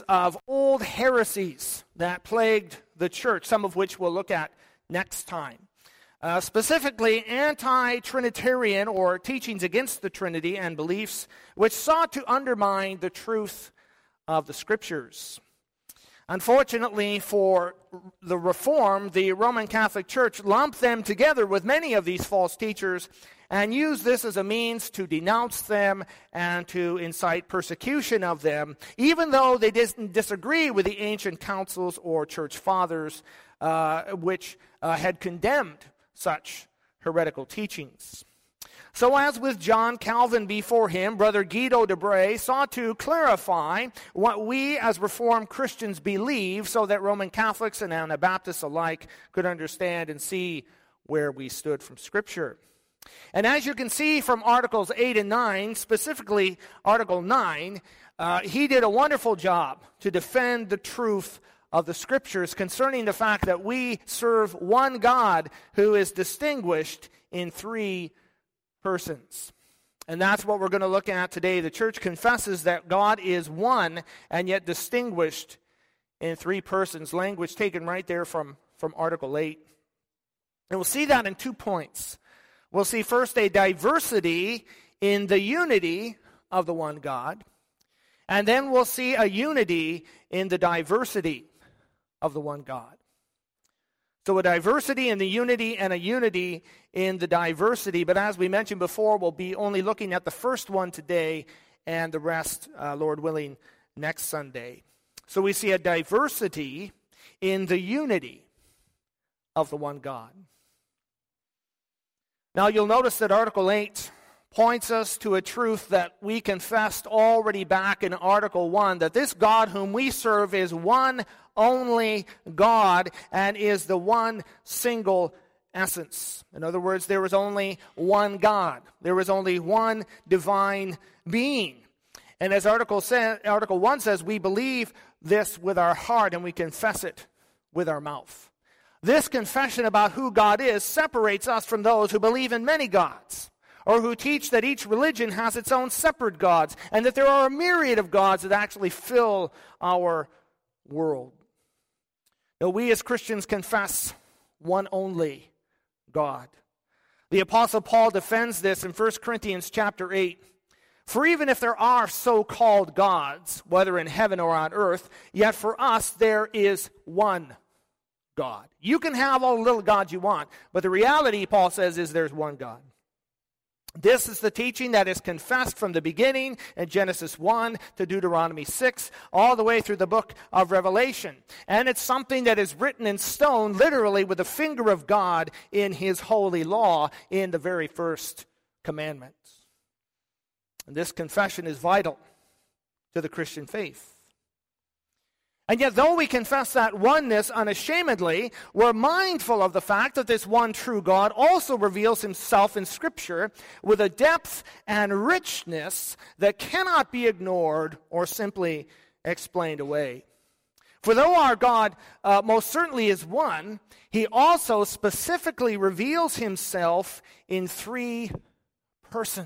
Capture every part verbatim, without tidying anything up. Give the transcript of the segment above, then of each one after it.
of old heresies that plagued the church, some of which we'll look at next time. Uh, specifically, anti-Trinitarian or teachings against the Trinity and beliefs which sought to undermine the truth of the Scriptures. Unfortunately for the Reformed, the Roman Catholic Church lumped them together with many of these false teachers and used this as a means to denounce them and to incite persecution of them, even though they didn't disagree with the ancient councils or church fathers, uh, which uh, had condemned such heretical teachings. So as with John Calvin before him, Brother Guido de Bray sought to clarify what we as Reformed Christians believe so that Roman Catholics and Anabaptists alike could understand and see where we stood from Scripture. And as you can see from Articles eight and nine, specifically Article nine, uh, he did a wonderful job to defend the truth of the Scriptures concerning the fact that we serve one God who is distinguished in three persons. And that's what we're going to look at today. The church confesses that God is one and yet distinguished in three persons. Language taken right there from, from Article eight. And we'll see that in two points. We'll see first a diversity in the unity of the one God. And then we'll see a unity in the diversity of the one God. So a diversity in the unity and a unity in the diversity. But as we mentioned before, we'll be only looking at the first one today and the rest, uh, Lord willing, next Sunday. So we see a diversity in the unity of the one God. Now you'll notice that Article eight points us to a truth that we confessed already back in Article one, that this God whom we serve is one only God and is the one single essence. In other words, there is only one God. There is only one divine being. And as Article, say, Article one says, we believe this with our heart and we confess it with our mouth. This confession about who God is separates us from those who believe in many gods, or who teach that each religion has its own separate gods, and that there are a myriad of gods that actually fill our world. Now, we as Christians confess one only God. The Apostle Paul defends this in First Corinthians chapter eight. For even if there are so-called gods, whether in heaven or on earth, yet for us there is one God. You can have all the little gods you want, but the reality, Paul says, is there's one God. This is the teaching that is confessed from the beginning in Genesis one to Deuteronomy six, all the way through the book of Revelation. And it's something that is written in stone, literally with the finger of God in His holy law in the very first commandment. And this confession is vital to the Christian faith. And yet, though we confess that oneness unashamedly, we're mindful of the fact that this one true God also reveals Himself in Scripture with a depth and richness that cannot be ignored or simply explained away. For though our God uh, most certainly is one, He also specifically reveals Himself in three persons.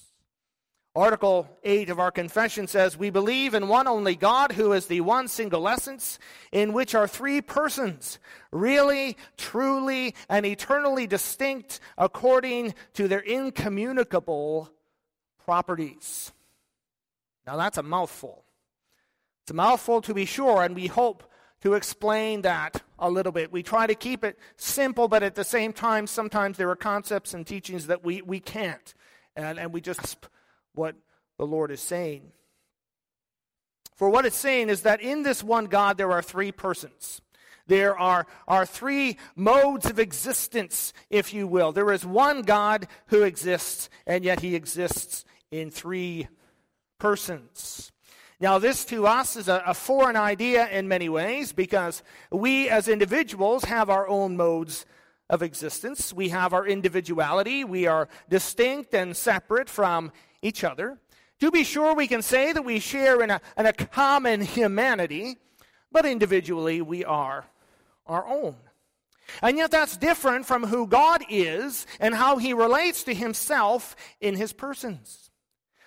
Article eight of our confession says, we believe in one only God who is the one single essence, in which are three persons, really, truly, and eternally distinct according to their incommunicable properties. Now that's a mouthful. It's a mouthful to be sure, and we hope to explain that a little bit. We try to keep it simple, but at the same time, sometimes there are concepts and teachings that we, we can't, and, and we just what the Lord is saying. For what it's saying is that in this one God there are three persons. There are, are three modes of existence, if you will. There is one God who exists, and yet He exists in three persons. Now this to us is a, a foreign idea in many ways, because we as individuals have our own modes of existence. We have our individuality. We are distinct and separate from each other. To be sure, we can say that we share in a, in a common humanity, but individually we are our own. And yet that's different from who God is and how He relates to Himself in His persons.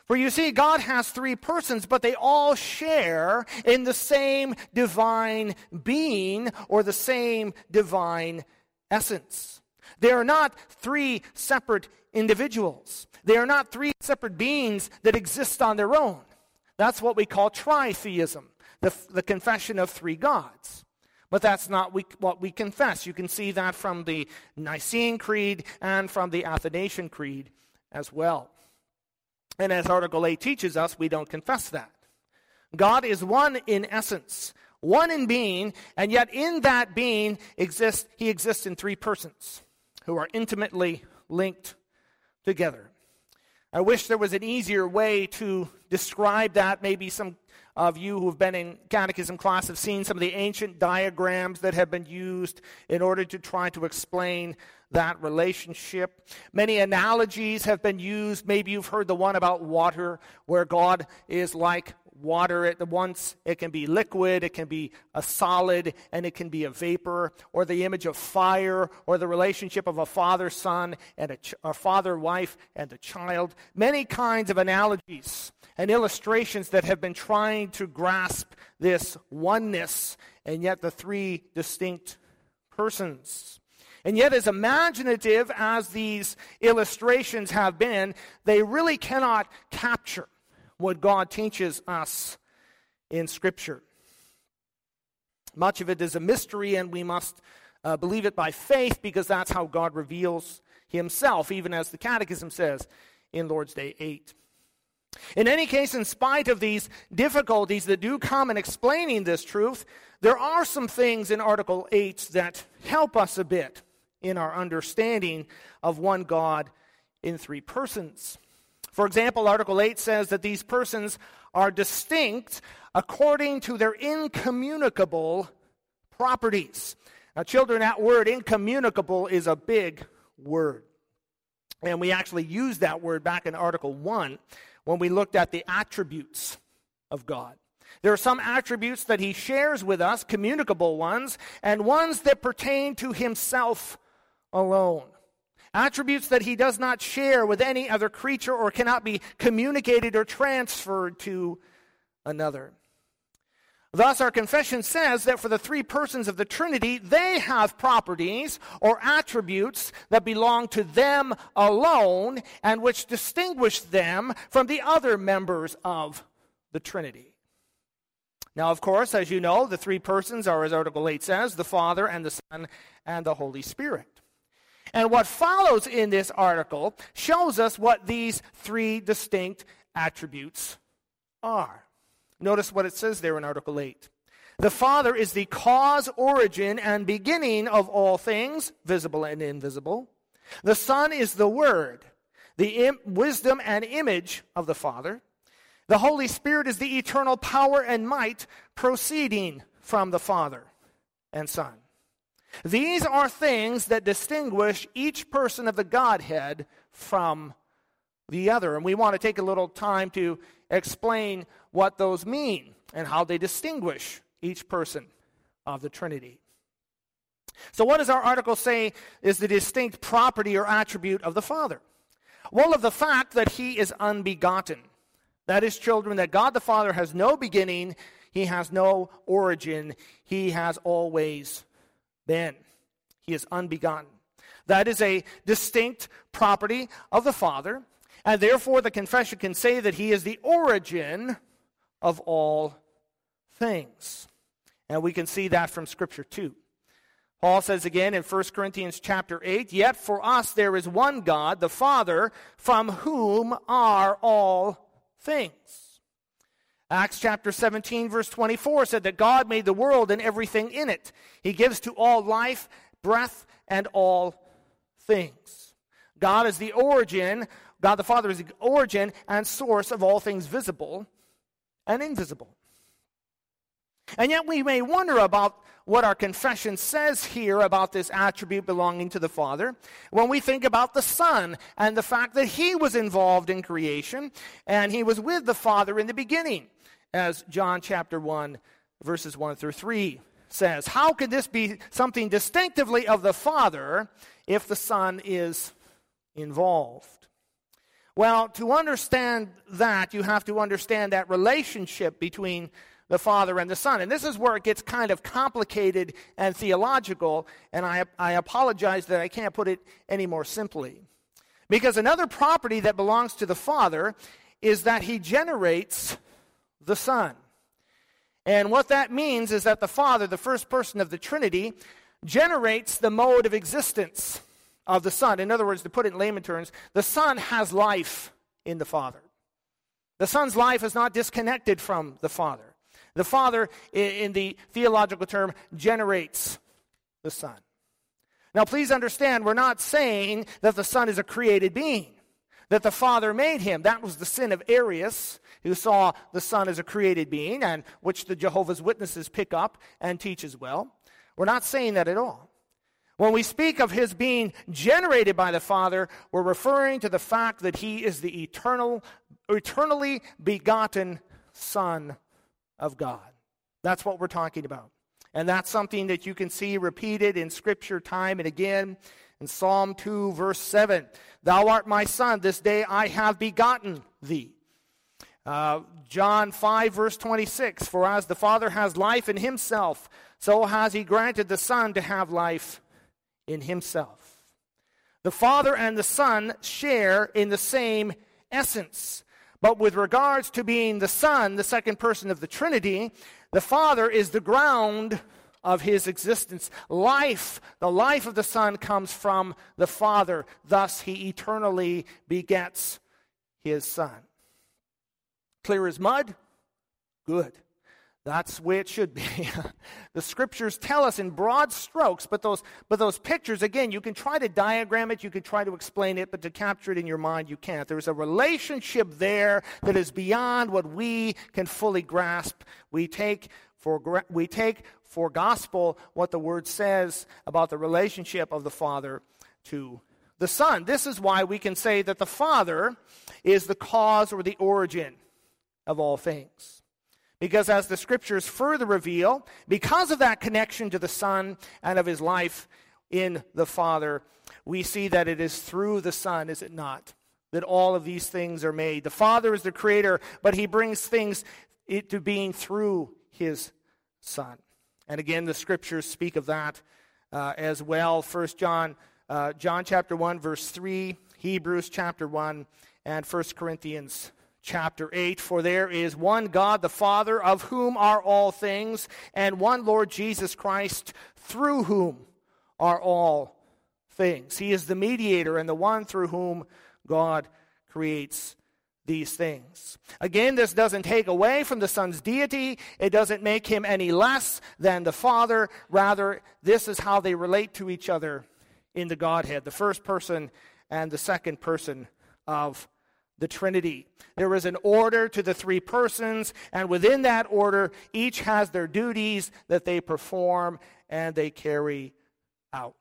For you see, God has three persons, but they all share in the same divine being or the same divine essence. They are not three separate individuals. They are not three separate beings that exist on their own. That's what we call tritheism, the, the confession of three gods. But that's not we, what we confess. You can see that from the Nicene Creed and from the Athanasian Creed as well. And as Article eight teaches us, we don't confess that. God is one in essence, one in being, and yet in that being exists, he exists in three persons who are intimately linked together. I wish there was an easier way to describe that. Maybe some of you who have been in catechism class have seen some of the ancient diagrams that have been used in order to try to explain that relationship. Many analogies have been used. Maybe you've heard the one about water, where God is like water. At once it can be liquid, it can be a solid, and it can be a vapor. Or the image of fire, or the relationship of a father-son and a, ch- a father-wife and a child. Many kinds of analogies and illustrations that have been trying to grasp this oneness and yet the three distinct persons. And yet, as imaginative as these illustrations have been, they really cannot capture what God teaches us in Scripture. Much of it is a mystery, and we must uh, believe it by faith, because that's how God reveals himself, even as the Catechism says in Lord's Day eight. In any case, in spite of these difficulties that do come in explaining this truth, there are some things in Article eight that help us a bit in our understanding of one God in three persons. For example, Article eight says that these persons are distinct according to their incommunicable properties. Now, children, that word incommunicable is a big word. And we actually used that word back in Article one when we looked at the attributes of God. There are some attributes that he shares with us, communicable ones, and ones that pertain to himself alone. Attributes that he does not share with any other creature or cannot be communicated or transferred to another. Thus, our confession says that for the three persons of the Trinity, they have properties or attributes that belong to them alone and which distinguish them from the other members of the Trinity. Now, of course, as you know, the three persons are, as Article eight says, the Father and the Son and the Holy Spirit. And what follows in this article shows us what these three distinct attributes are. Notice what it says there in Article eight. The Father is the cause, origin, and beginning of all things, visible and invisible. The Son is the Word, the im- wisdom and image of the Father. The Holy Spirit is the eternal power and might proceeding from the Father and Son. These are things that distinguish each person of the Godhead from the other. And we want to take a little time to explain what those mean and how they distinguish each person of the Trinity. So what does our article say is the distinct property or attribute of the Father? Well, of the fact that he is unbegotten. That is, children, that God the Father has no beginning, he has no origin, he has always been. He is unbegotten. That is a distinct property of the Father, and therefore the confession can say that he is the origin of all things. And we can see that from Scripture too. Paul says again in First Corinthians chapter eight, "Yet for us there is one God, the Father, from whom are all things." Acts chapter seventeen, verse twenty-four said that God made the world and everything in it. He gives to all life, breath, and all things. God is the origin, God the Father is the origin and source of all things visible and invisible. And yet we may wonder about what our confession says here about this attribute belonging to the Father when we think about the Son and the fact that he was involved in creation and he was with the Father in the beginning, as John chapter one, verses one through three says. How could this be something distinctively of the Father if the Son is involved? Well, to understand that, you have to understand that relationship between the Father and the Son. And this is where it gets kind of complicated and theological, and I, I apologize that I can't put it any more simply. Because another property that belongs to the Father is that he generates the Son. And what that means is that the Father, the first person of the Trinity, generates the mode of existence of the Son. In other words, to put it in layman terms, the Son has life in the Father. The Son's life is not disconnected from the Father. The Father, in the theological term, generates the Son. Now, please understand, we're not saying that the Son is a created being, that the Father made him. That was the sin of Arius, who saw the Son as a created being, and which the Jehovah's Witnesses pick up and teach as well. We're not saying that at all. When we speak of his being generated by the Father, we're referring to the fact that he is the eternal, eternally begotten Son of God. That's what we're talking about. And that's something that you can see repeated in Scripture time and again. In Psalm two, verse seven, "Thou art my Son, this day I have begotten thee." Uh, John five, verse twenty-six, "For as the Father has life in himself, so has he granted the Son to have life in himself." The Father and the Son share in the same essence. But with regards to being the Son, the second person of the Trinity, the Father is the ground of his existence. Life, the life of the Son comes from the Father. Thus, he eternally begets his Son. Clear as mud? Good. That's the way it should be. The Scriptures tell us in broad strokes, but those, but those pictures, again, you can try to diagram it, you can try to explain it, but to capture it in your mind, you can't. There's a relationship there that is beyond what we can fully grasp. We take for, we take for gospel what the Word says about the relationship of the Father to the Son. This is why we can say that the Father is the cause or the origin of all things. Because as the Scriptures further reveal, because of that connection to the Son and of his life in the Father, we see that it is through the Son, is it not, that all of these things are made. The Father is the creator, but he brings things into being through his Son. And again, the Scriptures speak of that uh, as well. First John, uh, John chapter one, verse three, Hebrews chapter one, and First Corinthians chapter eight, "For there is one God, the Father, of whom are all things, and one Lord Jesus Christ, through whom are all things." He is the mediator and the one through whom God creates these things. Again, this doesn't take away from the Son's deity. It doesn't make him any less than the Father. Rather, this is how they relate to each other in the Godhead, the first person and the second person of the Trinity. There is an order to the three persons, and within that order, each has their duties that they perform and they carry out.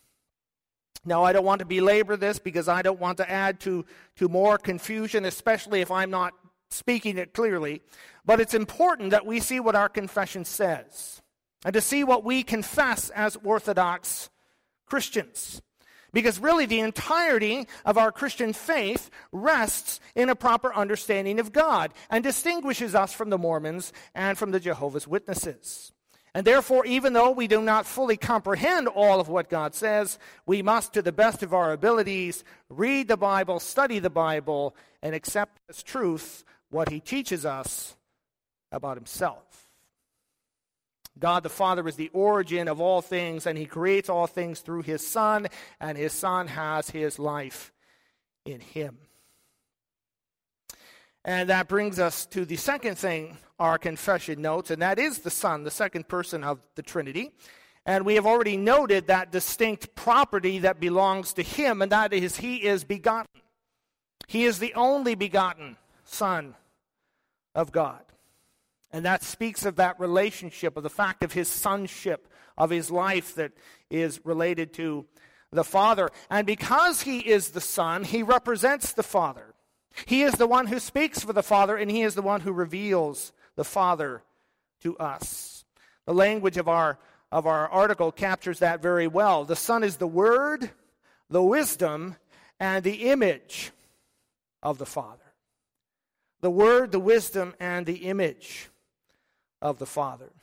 Now, I don't want to belabor this because I don't want to add to, to more confusion, especially if I'm not speaking it clearly. But it's important that we see what our confession says and to see what we confess as Orthodox Christians. Because really the entirety of our Christian faith rests in a proper understanding of God and distinguishes us from the Mormons and from the Jehovah's Witnesses. And therefore, even though we do not fully comprehend all of what God says, we must, to the best of our abilities, read the Bible, study the Bible, and accept as truth what he teaches us about himself. God the Father is the origin of all things, and he creates all things through his Son, and his Son has his life in him. And that brings us to the second thing our confession notes, and that is the Son, the second person of the Trinity. And we have already noted that distinct property that belongs to him, and that is he is begotten. He is the only begotten Son of God. And that speaks of that relationship, of the fact of his sonship, of his life that is related to the Father. And because he is the Son, he represents the Father. He is the one who speaks for the Father, and he is the one who reveals the Father to us. The language of our, of our article captures that very well. The Son is the Word, the wisdom, and the image of the Father. The Word, the wisdom, and the image of the Father.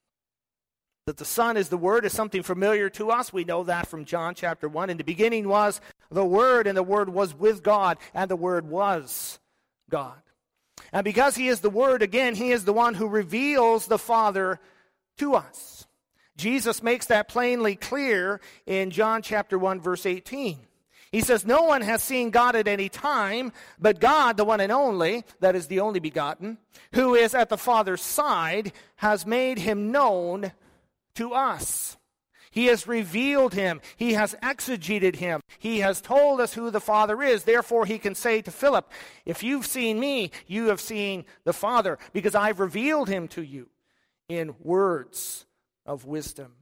That the Son is the Word is something familiar to us. We know that from John chapter one. In the beginning was the Word, and the Word was with God, and the Word was God. And because He is the Word, again, He is the one who reveals the Father to us. Jesus makes that plainly clear in John chapter one, verse eighteen. He says, "No one has seen God at any time, but God, the one and only, that is the only begotten, who is at the Father's side, has made Him known to us." He has revealed Him. He has exegeted Him. He has told us who the Father is. Therefore, He can say to Philip, "If you've seen me, you have seen the Father, because I've revealed Him to you in words of wisdom."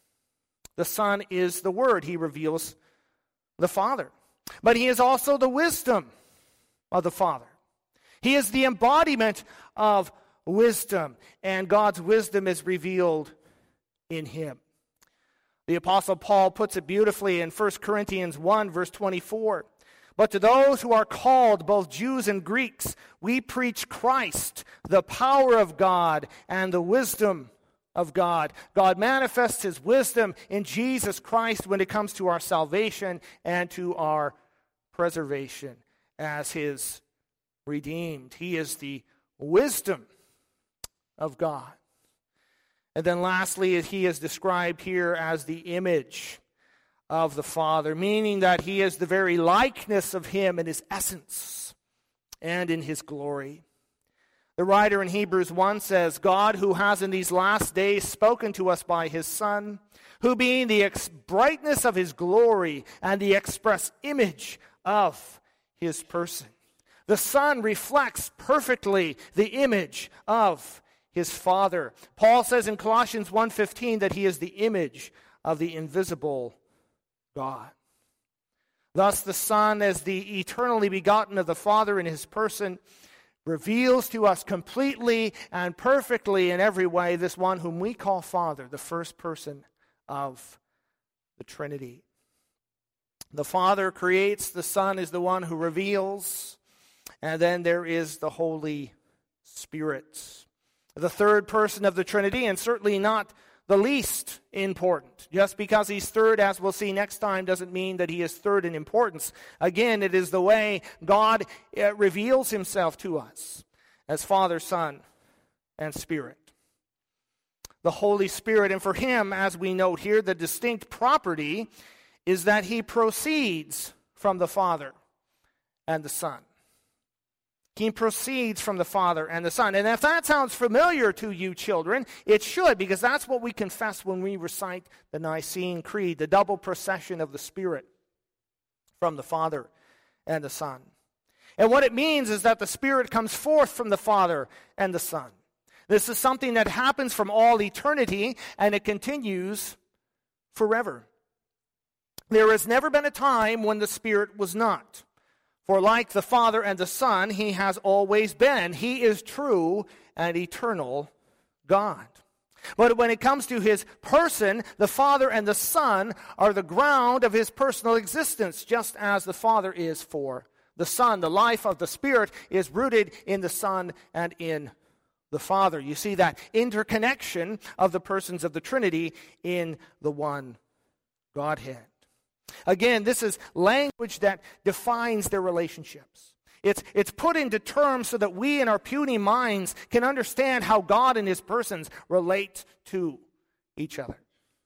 The Son is the Word. He reveals the Father. But He is also the wisdom of the Father. He is the embodiment of wisdom, and God's wisdom is revealed in Him. The Apostle Paul puts it beautifully in First Corinthians one, verse twenty-four. "But to those who are called, both Jews and Greeks, we preach Christ, the power of God and the wisdom of God." God manifests His wisdom in Jesus Christ when it comes to our salvation and to our preservation as His redeemed. He is the wisdom of God. And then lastly, He is described here as the image of the Father, meaning that He is the very likeness of Him in His essence and in His glory. The writer in Hebrews one says, "God, who has in these last days spoken to us by His Son, who being the ex- brightness of His glory and the express image of His person." The Son reflects perfectly the image of His Father. Paul says in Colossians one fifteen that He is the image of the invisible God. Thus the Son, as the eternally begotten of the Father in His person, reveals to us completely and perfectly in every way this one whom we call Father, the first person of the Trinity. The Father creates, the Son is the one who reveals, and then there is the Holy Spirit, the third person of the Trinity, and certainly not the least important. Just because He's third, as we'll see next time, doesn't mean that He is third in importance. Again, it is the way God uh, reveals Himself to us as Father, Son, and Spirit. The Holy Spirit, and for Him, as we note here, the distinct property is that He proceeds from the Father and the Son. He proceeds from the Father and the Son. And if that sounds familiar to you children, it should, because that's what we confess when we recite the Nicene Creed, the double procession of the Spirit from the Father and the Son. And what it means is that the Spirit comes forth from the Father and the Son. This is something that happens from all eternity, and it continues forever. There has never been a time when the Spirit was not. For like the Father and the Son, He has always been. He is true and eternal God. But when it comes to His person, the Father and the Son are the ground of His personal existence, just as the Father is for the Son. The life of the Spirit is rooted in the Son and in the Father. You see that interconnection of the persons of the Trinity in the one Godhead. Again, this is language that defines their relationships. It's, it's put into terms so that we in our puny minds can understand how God and His persons relate to each other.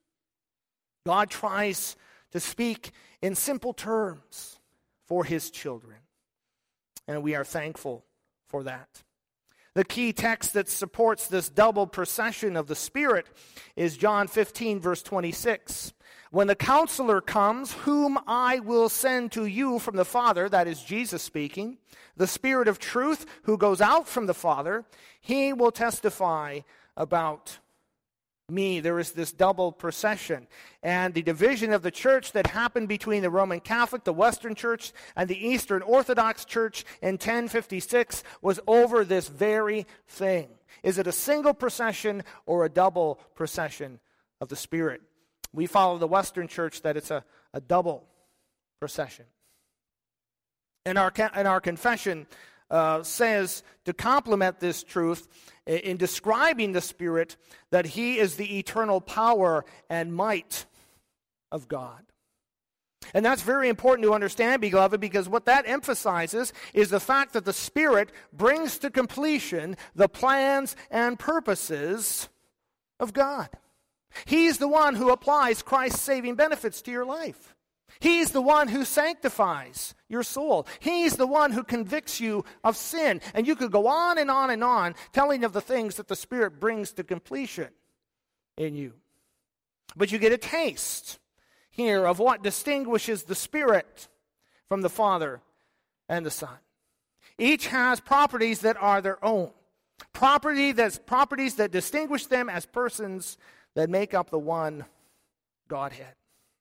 God tries to speak in simple terms for His children, and we are thankful for that. The key text that supports this double procession of the Spirit is John fifteen, verse twenty-six. "When the Counselor comes, whom I will send to you from the Father," that is Jesus speaking, "the Spirit of truth who goes out from the Father, He will testify about me." There is this double procession. And the division of the church that happened between the Roman Catholic, the Western Church, and the Eastern Orthodox Church in ten fifty-six was over this very thing. Is it a single procession or a double procession of the Spirit? We follow the Western Church that it's a, a double procession. And our, and our confession uh, says, to complement this truth, in, in describing the Spirit, that He is the eternal power and might of God. And that's very important to understand, beloved, because what that emphasizes is the fact that the Spirit brings to completion the plans and purposes of God. He's the one who applies Christ's saving benefits to your life. He's the one who sanctifies your soul. He's the one who convicts you of sin. And you could go on and on and on telling of the things that the Spirit brings to completion in you. But you get a taste here of what distinguishes the Spirit from the Father and the Son. Each has properties that are their own. Property that's properties that distinguish them as persons that make up the one Godhead.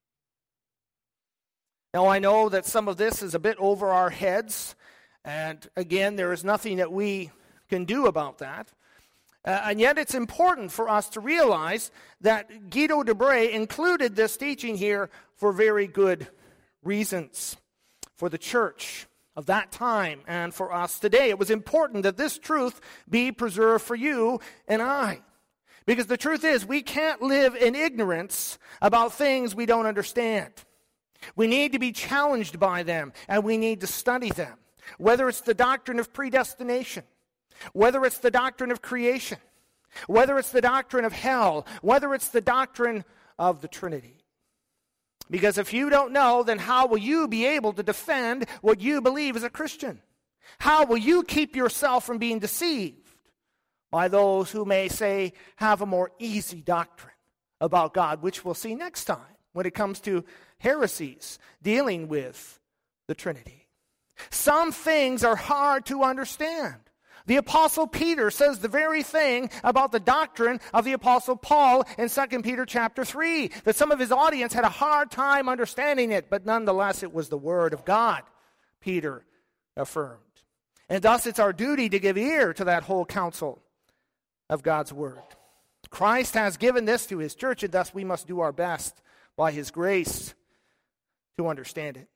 Now, I know that some of this is a bit over our heads, and again, there is nothing that we can do about that. Uh, and yet it's important for us to realize that Guido de Brès included this teaching here for very good reasons. For the church of that time and for us today, it was important that this truth be preserved for you and I. Because the truth is, we can't live in ignorance about things we don't understand. We need to be challenged by them, and we need to study them. Whether it's the doctrine of predestination, whether it's the doctrine of creation, whether it's the doctrine of hell, whether it's the doctrine of the Trinity. Because if you don't know, then how will you be able to defend what you believe as a Christian? How will you keep yourself from being deceived by those who may say have a more easy doctrine about God, which we'll see next time when it comes to heresies dealing with the Trinity? Some things are hard to understand. The Apostle Peter says the very thing about the doctrine of the Apostle Paul in Second Peter chapter three, that some of his audience had a hard time understanding it, but nonetheless it was the Word of God, Peter affirmed. And thus it's our duty to give ear to that whole counsel of God's Word. Christ has given this to His church, and thus we must do our best by His grace to understand it.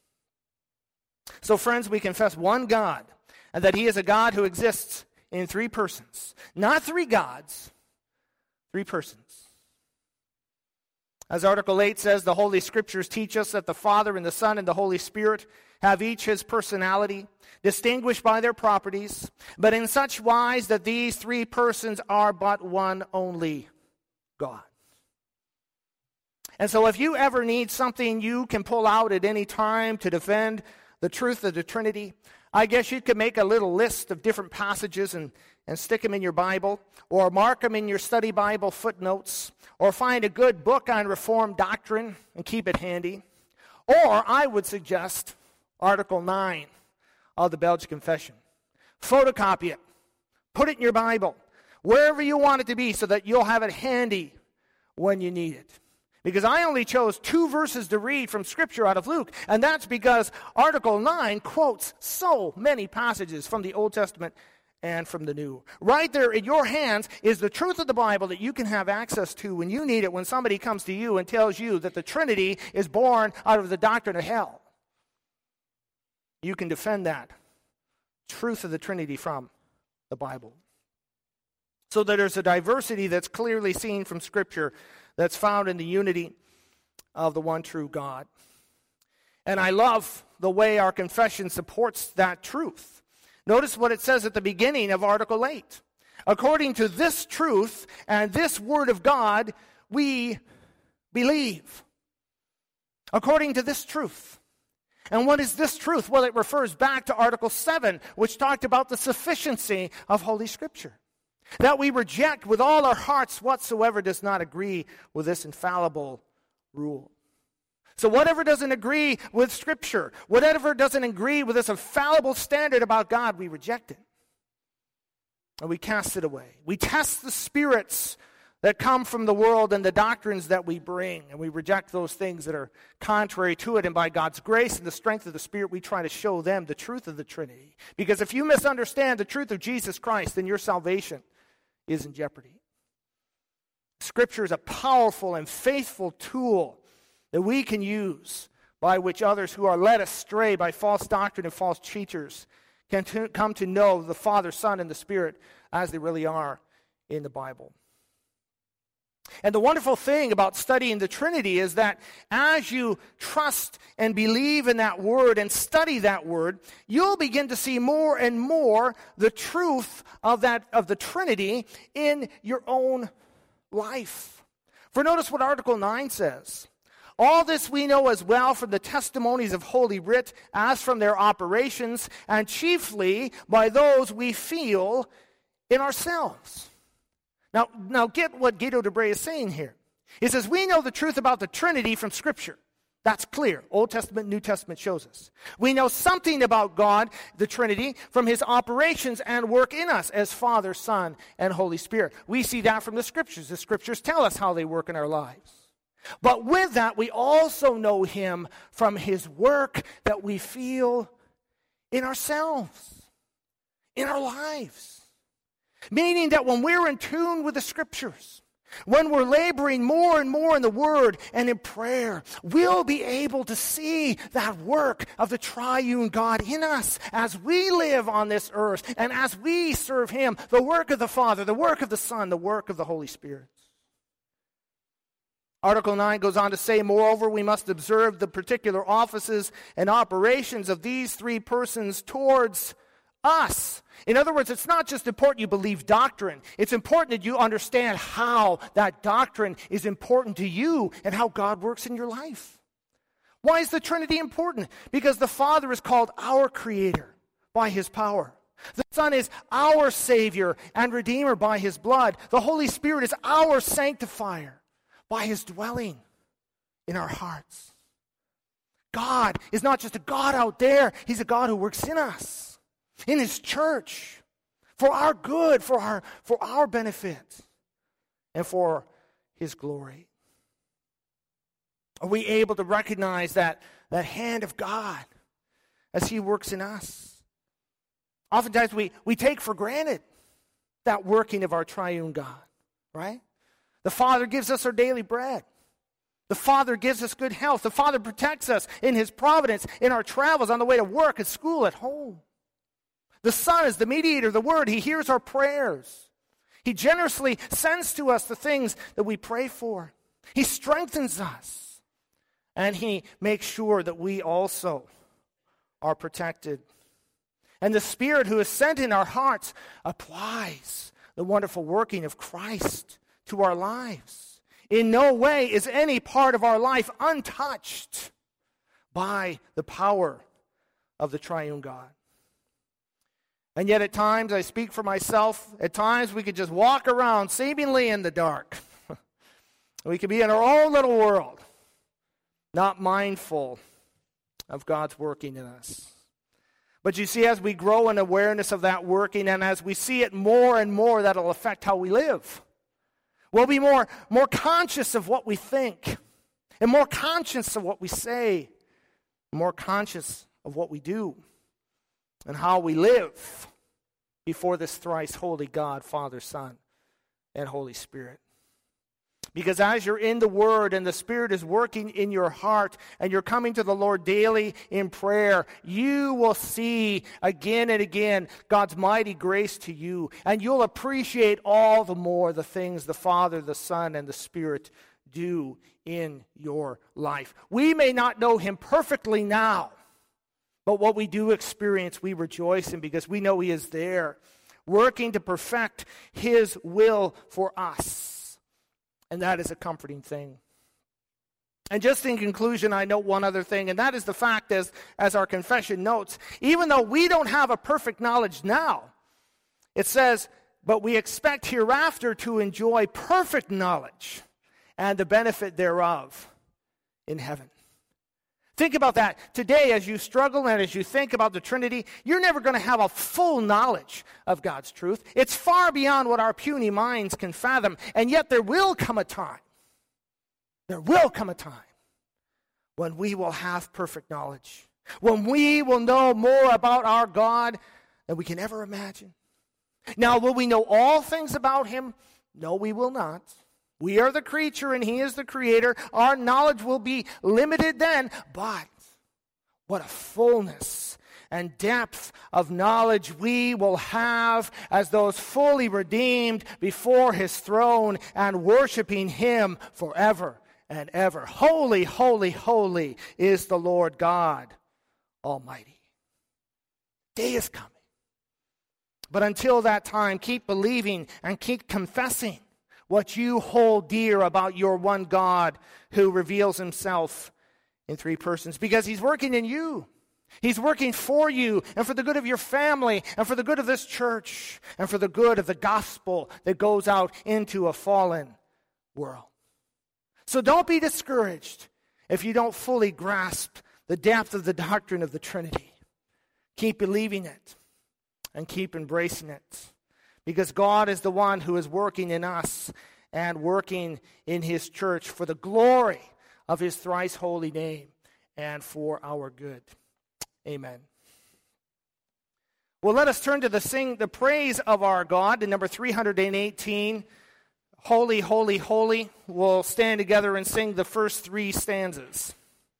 So friends, we confess one God, and that He is a God who exists in three persons. Not three gods, three persons. As Article eight says, the Holy Scriptures teach us that the Father and the Son and the Holy Spirit have each His personality, distinguished by their properties, but in such wise that these three persons are but one only God. And so if you ever need something you can pull out at any time to defend the truth of the Trinity, I guess you could make a little list of different passages and, and stick them in your Bible, or mark them in your study Bible footnotes, or find a good book on Reformed doctrine and keep it handy. Or I would suggest Article nine of the Belgian Confession. Photocopy it. Put it in your Bible, wherever you want it to be, so that you'll have it handy when you need it. Because I only chose two verses to read from Scripture out of Luke, and that's because Article nine quotes so many passages from the Old Testament and from the New. Right there in your hands is the truth of the Bible that you can have access to when you need it, when somebody comes to you and tells you that the Trinity is born out of the doctrine of hell. You can defend that truth of the Trinity from the Bible. So that there's a diversity that's clearly seen from Scripture that's found in the unity of the one true God. And I love the way our confession supports that truth. Notice what it says at the beginning of Article eight. According to this truth and this Word of God, we believe. According to this truth. And what is this truth? Well, it refers back to Article seven, which talked about the sufficiency of Holy Scripture. That we reject with all our hearts whatsoever does not agree with this infallible rule. So whatever doesn't agree with Scripture, whatever doesn't agree with this infallible standard about God, we reject it. And we cast it away. We test the spirits that come from the world and the doctrines that we bring, and we reject those things that are contrary to it. And by God's grace and the strength of the Spirit, we try to show them the truth of the Trinity. Because if you misunderstand the truth of Jesus Christ, then your salvation is in jeopardy. Scripture is a powerful and faithful tool that we can use by which others who are led astray by false doctrine and false teachers can t- come to know the Father, Son, and the Spirit as they really are in the Bible. And the wonderful thing about studying the Trinity is that as you trust and believe in that Word and study that Word, you'll begin to see more and more the truth of that of the Trinity in your own life. For notice what Article nine says. All this we know as well from the testimonies of Holy Writ as from their operations, and chiefly by those we feel in ourselves. Now, now get what Guido de Brès is saying here. He says, we know the truth about the Trinity from Scripture. That's clear. Old Testament, New Testament shows us. We know something about God, the Trinity, from His operations and work in us as Father, Son, and Holy Spirit. We see that from the Scriptures. The Scriptures tell us how they work in our lives. But with that, we also know Him from His work that we feel in ourselves, in our lives. Meaning that when we're in tune with the Scriptures, when we're laboring more and more in the Word and in prayer, we'll be able to see that work of the triune God in us as we live on this earth and as we serve Him, the work of the Father, the work of the Son, the work of the Holy Spirit. Article nine goes on to say, moreover, we must observe the particular offices and operations of these three persons towards us. In other words, it's not just important you believe doctrine. It's important that you understand how that doctrine is important to you and how God works in your life. Why is the Trinity important? Because the Father is called our Creator by His power. The Son is our Savior and Redeemer by His blood. The Holy Spirit is our Sanctifier by His dwelling in our hearts. God is not just a God out there. He's a God who works in us, in His church, for our good, for our, for our benefit, and for His glory. Are we able to recognize that, that hand of God as He works in us? Oftentimes we, we take for granted that working of our triune God, right? The Father gives us our daily bread. The Father gives us good health. The Father protects us in His providence, in our travels, on the way to work, at school, at home. The Son is the mediator of the Word. He hears our prayers. He generously sends to us the things that we pray for. He strengthens us. And He makes sure that we also are protected. And the Spirit who is sent in our hearts applies the wonderful working of Christ to our lives. In no way is any part of our life untouched by the power of the triune God. And yet at times, I speak for myself, at times we could just walk around seemingly in the dark. We could be in our own little world, not mindful of God's working in us. But you see, as we grow in awareness of that working, and as we see it more and more, that'll affect how we live. We'll be more, more conscious of what we think, and more conscious of what we say, more conscious of what we do, and how we live before this thrice holy God, Father, Son, and Holy Spirit. Because as you're in the Word and the Spirit is working in your heart and you're coming to the Lord daily in prayer, you will see again and again God's mighty grace to you. And you'll appreciate all the more the things the Father, the Son, and the Spirit do in your life. We may not know Him perfectly now, but what we do experience, we rejoice in because we know He is there, working to perfect His will for us. And that is a comforting thing. And just in conclusion, I note one other thing, and that is the fact, as, as our confession notes, even though we don't have a perfect knowledge now, it says, but we expect hereafter to enjoy perfect knowledge and the benefit thereof in heaven. Think about that. Today, as you struggle and as you think about the Trinity, you're never going to have a full knowledge of God's truth. It's far beyond what our puny minds can fathom. And yet there will come a time, there will come a time when we will have perfect knowledge, when we will know more about our God than we can ever imagine. Now, will we know all things about Him? No, we will not. We are the creature and he is the creator. Our knowledge will be limited then, but what a fullness and depth of knowledge we will have as those fully redeemed before his throne and worshiping him forever and ever. Holy, holy, holy is the Lord God Almighty. Day is coming. But until that time, keep believing and keep confessing what you hold dear about your one God who reveals himself in three persons, because he's working in you. He's working for you and for the good of your family and for the good of this church and for the good of the gospel that goes out into a fallen world. So don't be discouraged if you don't fully grasp the depth of the doctrine of the Trinity. Keep believing it and keep embracing it, because God is the one who is working in us and working in his church for the glory of his thrice holy name and for our good. Amen. Well, let us turn to the sing the praise of our God in number three hundred eighteen. Holy, holy, holy. We'll stand together and sing the first three stanzas.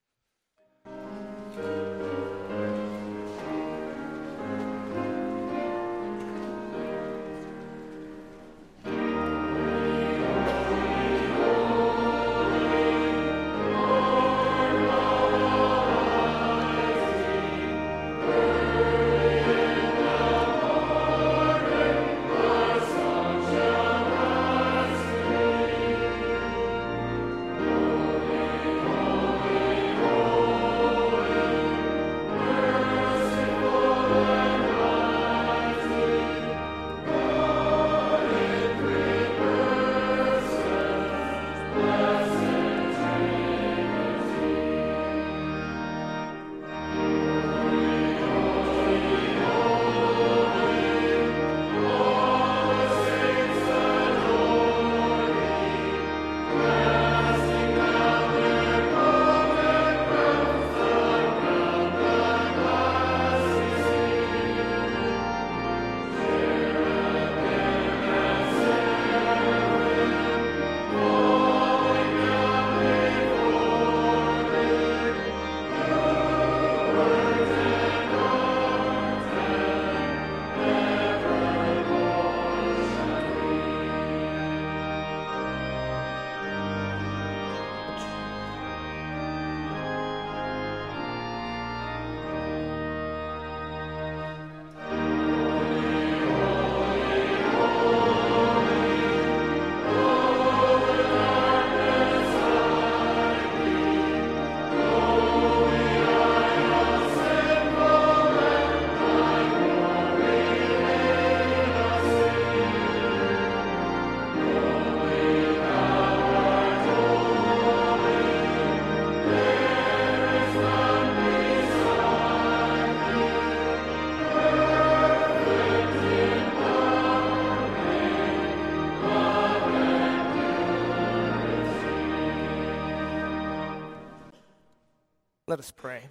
Let us pray.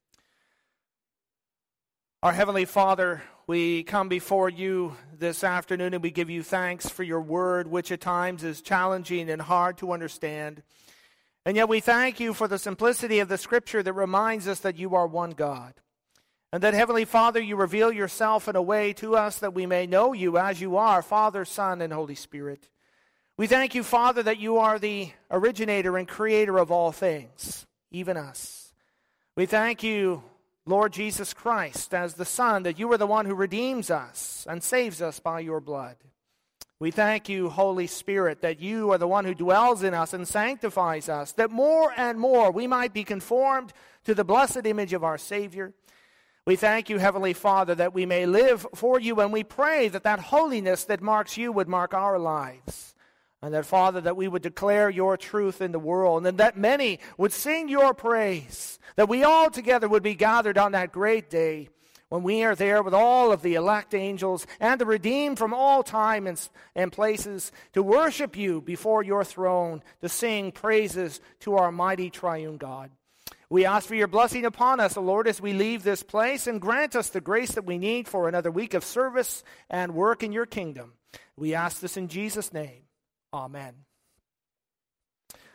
Our Heavenly Father, we come before you this afternoon and we give you thanks for your word, which at times is challenging and hard to understand. And yet we thank you for the simplicity of the Scripture that reminds us that you are one God. And that, Heavenly Father, you reveal yourself in a way to us that we may know you as you are, Father, Son, and Holy Spirit. We thank you, Father, that you are the originator and creator of all things, even us. We thank you, Lord Jesus Christ, as the Son, that you are the one who redeems us and saves us by your blood. We thank you, Holy Spirit, that you are the one who dwells in us and sanctifies us, that more and more we might be conformed to the blessed image of our Savior. We thank you, Heavenly Father, that we may live for you, and we pray that that holiness that marks you would mark our lives. And that, Father, that we would declare your truth in the world, and that many would sing your praise, that we all together would be gathered on that great day when we are there with all of the elect angels and the redeemed from all time and, and places to worship you before your throne, to sing praises to our mighty triune God. We ask for your blessing upon us, O Lord, as we leave this place, and grant us the grace that we need for another week of service and work in your kingdom. We ask this in Jesus' name. Amen.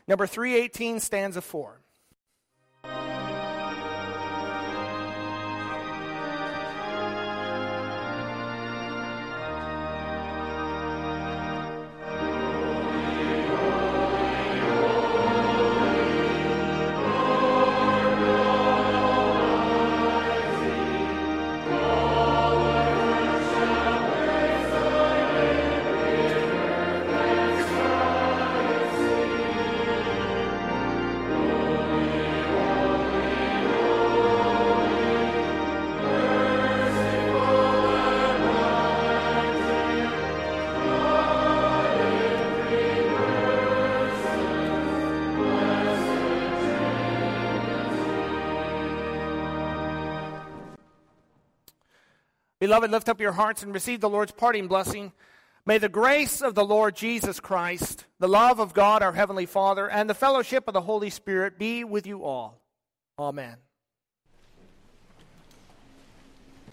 Number three eighteen, stanza four. Beloved, lift up your hearts and receive the Lord's parting blessing. May the grace of the Lord Jesus Christ, the love of God our Heavenly Father, and the fellowship of the Holy Spirit be with you all. Amen.